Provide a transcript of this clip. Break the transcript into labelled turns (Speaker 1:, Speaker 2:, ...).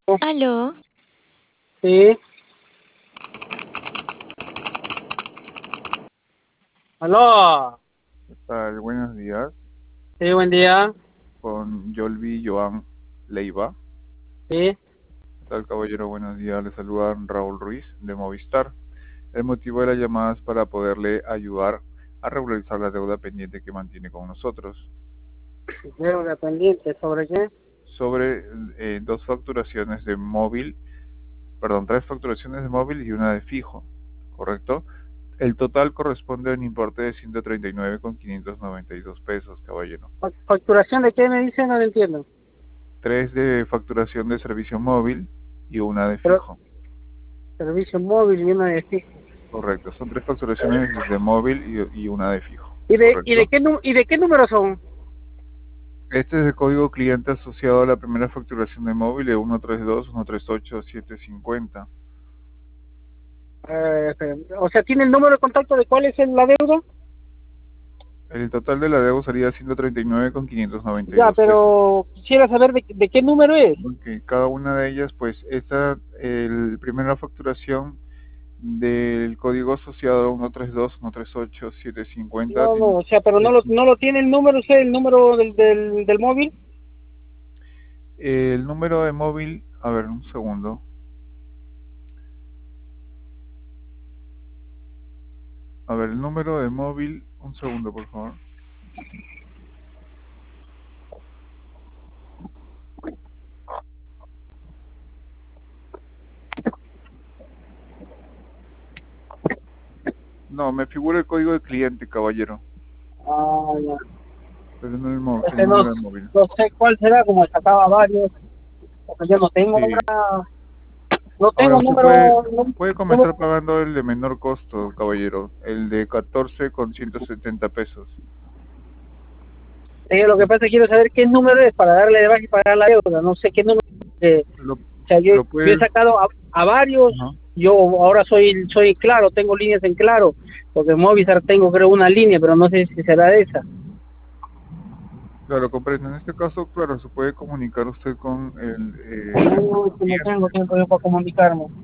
Speaker 1: Aló,
Speaker 2: Sí, aló.
Speaker 3: ¿Qué tal? Buenos días,
Speaker 2: Sí, buen día.
Speaker 3: con Yolvi Joan Leiva.
Speaker 2: Sí,
Speaker 3: ¿Qué tal, caballero? Buenos días, le saluda Raúl Ruiz de Movistar. El motivo de la llamada es para poderle ayudar a regularizar la deuda pendiente que mantiene con nosotros
Speaker 2: deuda pendiente, ¿sobre qué?
Speaker 3: sobre dos facturaciones de móvil, perdón, tres facturaciones de móvil y una de fijo, ¿correcto? El total corresponde a un importe de 139,592 pesos, caballero.
Speaker 2: ¿Facturación de qué me dicen? No lo entiendo.
Speaker 3: Tres de facturación de servicio móvil y una de
Speaker 2: Pero
Speaker 3: fijo.
Speaker 2: servicio móvil y una de fijo.
Speaker 3: Correcto, son tres facturaciones de móvil y una de fijo.
Speaker 2: ¿Y de
Speaker 3: Correcto.
Speaker 2: qué y de qué número son?
Speaker 3: Este es el código cliente asociado a la primera facturación de móvil de 132-138-750.
Speaker 2: O sea, ¿tiene el número de contacto de cuál es la deuda?
Speaker 3: El total de la deuda sería 139,592
Speaker 2: Ya,
Speaker 3: pesos.
Speaker 2: pero quisiera saber de qué número es.
Speaker 3: Okay. Cada una de ellas, pues, el primera facturación del código asociado a 132-138-750
Speaker 2: No,
Speaker 3: tiene
Speaker 2: o sea, pero no lo tiene el número, usted, el número del móvil.
Speaker 3: el número de móvil. A ver, un segundo. A ver, el número de móvil, un segundo, por favor. No, me figura el código de cliente, caballero,
Speaker 2: Ah, ya.
Speaker 3: pero no el
Speaker 2: Este
Speaker 3: número de móvil.
Speaker 2: no sé cuál será, como sacaba varios, porque yo no tengo
Speaker 3: Sí.
Speaker 2: ahora. No
Speaker 3: Ahora
Speaker 2: tengo
Speaker 3: usted
Speaker 2: número,
Speaker 3: puede comenzar pagando el de menor costo, caballero, el de 14,170 pesos.
Speaker 2: lo que pasa es que quiero saber qué número es para darle de baja y pagar la deuda. No sé qué número.
Speaker 3: Lo,
Speaker 2: O sea, yo
Speaker 3: lo
Speaker 2: he
Speaker 3: puedes,
Speaker 2: sacado a varios.
Speaker 3: ajá.
Speaker 2: Yo ahora soy Claro, tengo líneas en Claro, porque en Movistar tengo creo una línea, pero no sé si será de esa.
Speaker 3: Claro, comprendo. En este caso, claro, se puede comunicar usted con el
Speaker 2: No, es que no
Speaker 3: cliente.
Speaker 2: tengo tiempo yo para comunicarme.